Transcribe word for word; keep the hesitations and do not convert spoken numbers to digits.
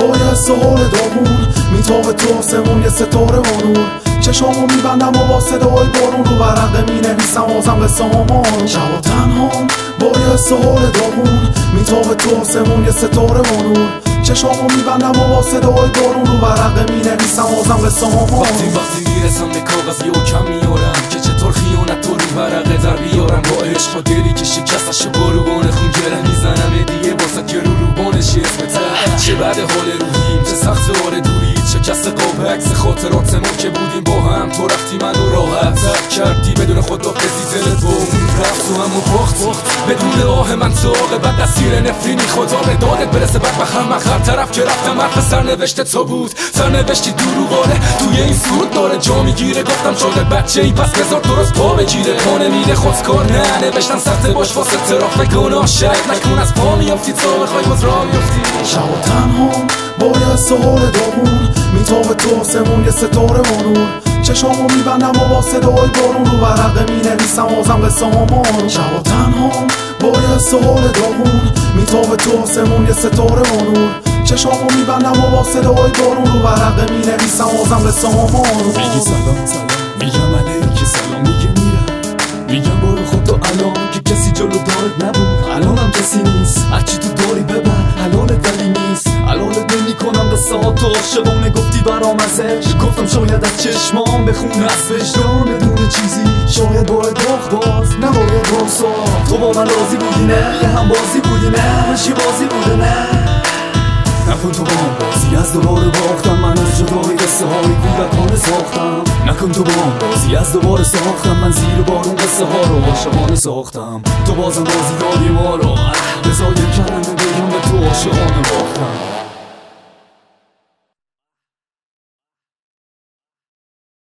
با یه سهول داغون میتابه تو آسمون یه ستاره و نور چشامو میبندم و با صدای بارون رو ورقه مینویسم آزم قصه هامون شبا تنهام با یه سهول داغون میتابه تو آسمون یه ستاره و نور چشامو میبندم و با صدای بارون رو ورقه مینویسم آزم قصه هامون وقتی وقتی میرسم به کاغذ یه کم میارم که چطور خیانت تو رو ورقه در بیارم با عشق و دلی که شکستش بارون خون گره میزنم دیگه واسه که رو روبانش اسمت چه بعد حال روحیم چه سخت آره دوری شکست قاب عکس خاطراتمون که بودیم با هم تو رفتی منو راحت ترک کردی بدون خود دافزی دلت با اون رفت و همو باختی بدون آه من تو عاقبت دستیر نفرینی خدا به دادت برسه بعد بخم آخر طرف که رفتم حرف سرنوشت تو بود سرنوشتی دروغاره توی این سود داره جا میگیره گفتم شده بچه ای پس بذار درست پا بگیره پا نمیره خودکار نه نوشتم سخته باش واسه تراف گناه شاید نکن از پا میافتی تا بخوای باز را میافتی شبا تنهام با یه سهول داغون میتابه تو آسمون یه ستاره و نور چشامو میبندم و با صدای بارون رو ورقه مینویسم آزم قصه هامون شبا تنهام با یه سهول داغون میتابه تو آسمون یه ستاره و نور چشامو میبندم و با صدای بارون رو ورقه مینویسم آزم قصه هامون میگی سلام سلام میگم علیکی سلام میگه میرم میگم برو خود تو الان که کسی جلو دارت نبود الانم کسی نیست هرچی تو داری ببر حلالت ولی نیست حلالت نمی کنم قصه ها تو عاشقانه گفتی برام ازش گفتم شاید از چشمام بخونه از وجدان بدون چیزی شاید باید باخت باز نباید بازا تو با من راضی بودی نه یه هم بازی بودی نه همش یه بازی بوده نه نکن تو با هم بازی از دوباره باختم من از جدای قصه های کودکانه ساختم نکن تو با هم بازی از دوباره ساختم من زیر بارون قصه ها رو عاشقانه ساختم تو بازم بازی دادی ما رو بذار یک کلمه بگم به تو عاشقانه باختم